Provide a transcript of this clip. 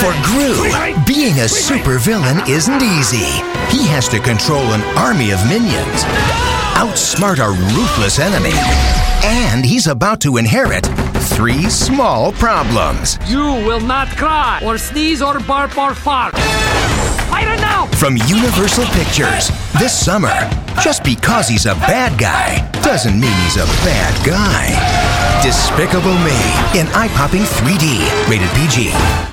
For Gru, being a supervillain isn't easy. He has to control an army of minions, outsmart a ruthless enemy, and he's about to inherit 3 small problems. You will not cry, or sneeze, or barf, or fart. Fight it now! From Universal Pictures, this summer, just because he's a bad guy doesn't mean he's a bad guy. Despicable Me in eye-popping 3D, rated PG.